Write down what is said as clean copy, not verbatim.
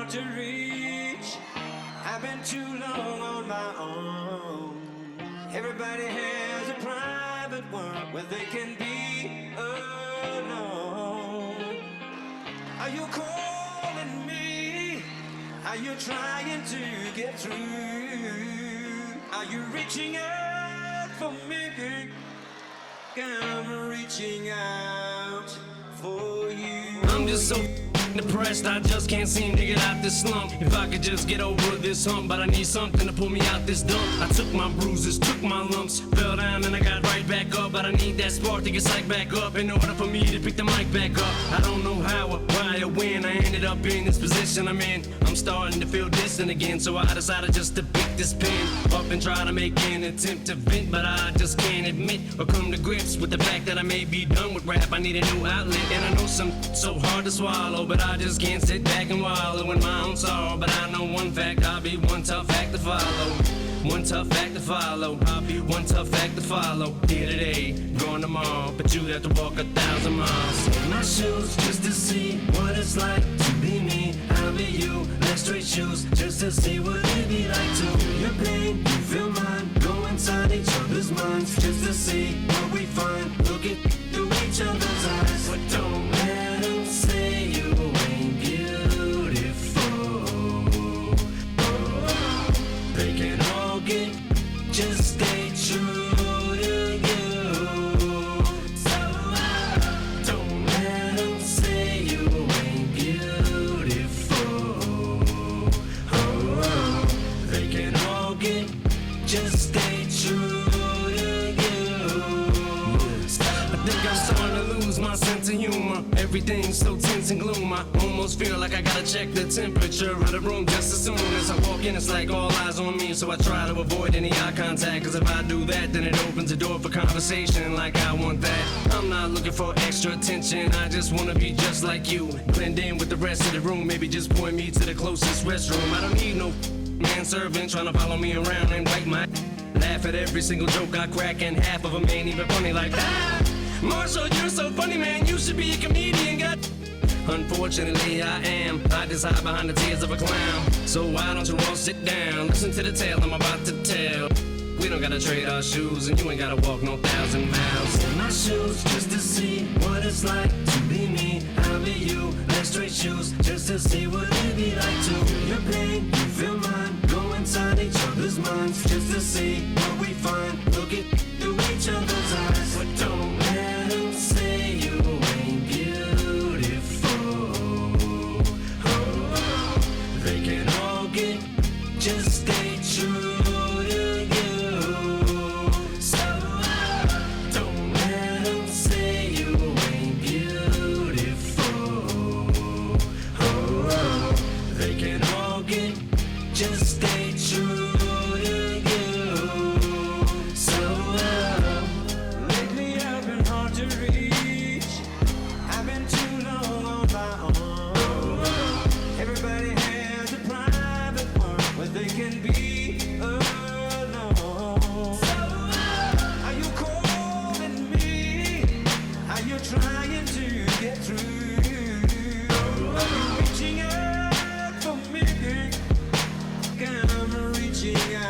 hard to reach. I've been too long on my own. Everybody has a private world where they can be alone. Are you calling me? Are you trying to get through? Are you reaching out for me? I'm reaching out for you. I'm just so depressed, I just can't seem to get out this slump. If I could just get over this hump, but I need something to pull me out this dump. I took my bruises, took my lumps, fell down and I got right back up. But I need that spark to get psyched back up in order for me to pick the mic back up. I don't know how or why or when I ended up in this position I'm in. I'm starting to feel distant again, so I decided just to pick this pen up and try to make an attempt to vent. But I just can't admit or come to grips with the fact that I may be done with rap. I need a new outlet, and I know some so hard to swallow, but I just can't sit back and wallow in my own sorrow. But I know one fact, I'll be one tough act to follow. One tough act to follow. I'll be one tough act to follow. Here today, gone tomorrow, but you'd have to walk 1,000 miles in my shoes just to see what it's like to be me. I'll be you, like straight shoes, just to see what it'd be like to feel your pain, you feel mine. Go inside each other's minds just to see what we find. Look it through each other's eyes, but don't let them say you ain't beautiful. They can all get, just stay true to you. So don't let them say you ain't beautiful. They can all get, just stay true to you. I think I'm starting to lose my sense of humor. Everything's so tense and gloom. I almost feel like I gotta check the temperature of the room just as soon as I walk in. It's like all eyes on me, so I try to avoid any eye contact. Cause if I do that, then it opens the door for conversation like I want that. I'm not looking for extra attention, I just wanna be just like you. Blend in with the rest of the room, maybe just point me to the closest restroom. I don't need no manservant trying to follow me around and wipe my laugh at every single joke I crack, and half of them ain't even funny like that. Marshall, you're so funny, man, you should be a comedian, God. Unfortunately, I am. I just hide behind the tears of a clown. So why don't you all sit down, listen to the tale I'm about to tell. We don't gotta trade our shoes, and you ain't gotta walk no 1,000 miles in my shoes just to see what it's like to be me. I'll be you, like straight shoes, just to see what it'd be like to feel your pain, you feel mine. Go inside each other's minds just to see what we find. Look it through each other's eyes, but don't let them say you ain't beautiful. They can all get, just stay true to you. So don't let them say you ain't beautiful. They can all get, just stay true to you. So Lately I've been hard to reach. I've been too long on my own. Everybody has a private world where they can be alone. Are you calling me? Are you trying to get through? Are you reaching out for me? I'm reaching out.